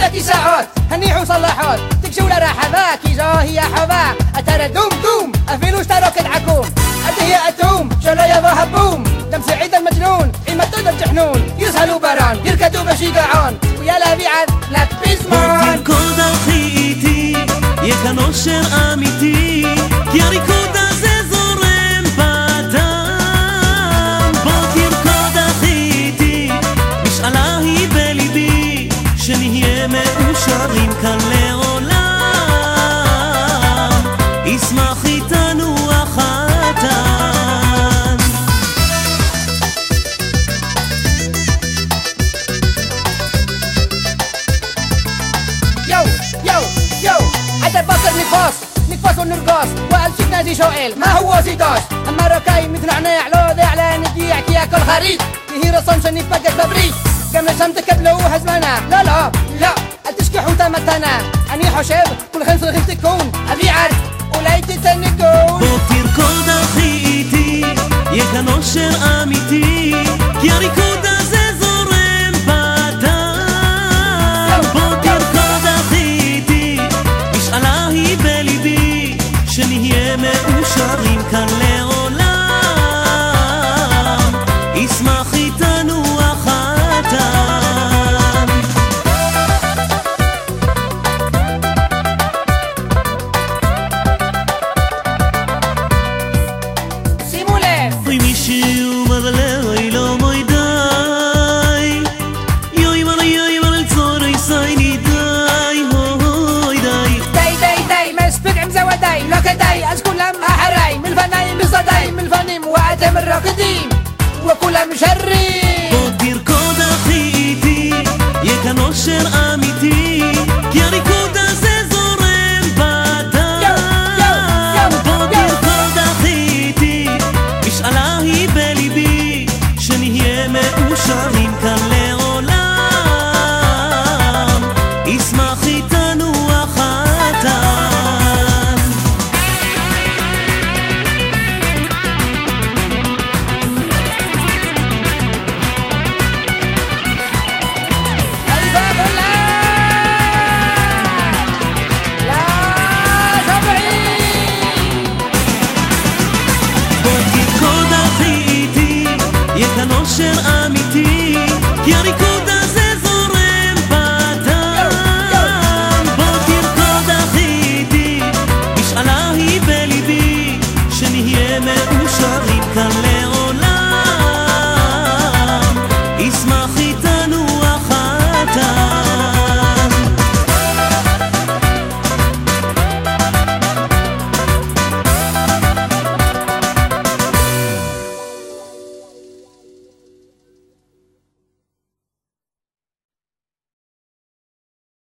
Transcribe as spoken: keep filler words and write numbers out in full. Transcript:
ثلاث ساعات هنيحوا صلاحات تكشوا لراحة كي جا هي حبا أترى دوم دوم أفينو اشتروا كدعكم أدي هي أتوم شلا يا هبوم دم سعيد المجنون إما تقدر جحنون يسهلوا بران يركدوا باش يقعون ويا لا بيعد لا تبيزمان תרקוד על חייתי, יהיה כאן אושר אמיתי, כי הריקוד הזה זורם בדם. בוא תרקוד על חייתי, משאלה היא בליבי, שנהיה מאושרים כאן לעולם, ישמח איתנו החתן. يو يو يو عدا باكر نقاص نقاص ونرقاص وقال شيك نادي شوئل ما هو زيداش اما ركاي مثل عناع لوذي على نديع كي ياكل خريط هي رصم شني فقد ببريد قمنا شمتك بلو هزمنا لا لا لا تشكي حوتا متنا اني حشب كل خمس الخمس تكون ابي عارف ولا تتنكون. בוא תרקוד על חייתי, יהיה כאן אושר אמיתי, כי הריקוד הזה זורם בדם. בוא תרקוד על חייתי, משאלה היא בליבי, שנהיה מאושרים כאן לעולם, ישמח איתנו החתן. שימו לב אוי מישהו מרלוי לא מוידי, יוי מר יוי מר צורי סייני די הוי די. داي داي داي ما اسبق عمزة وداي لو كداي از كلهم احراي من الفنايم بصداي من الفنيم وعدم الراقدين وكلهم شرين. בוא תרקוד על חייתי, יהיה כאן אושר אמיתי, כי הריקוד הזה זורם בדם. בוא תרקוד על חייתי, משאלה היא בליבי, שנהיה מאושרים כאן לעולם, ישמח איתנו החתן. الباب لا لا سبعين. בוא תרקוד על חייתי, יהיה כאן אושר אמיתי, כי הריקוד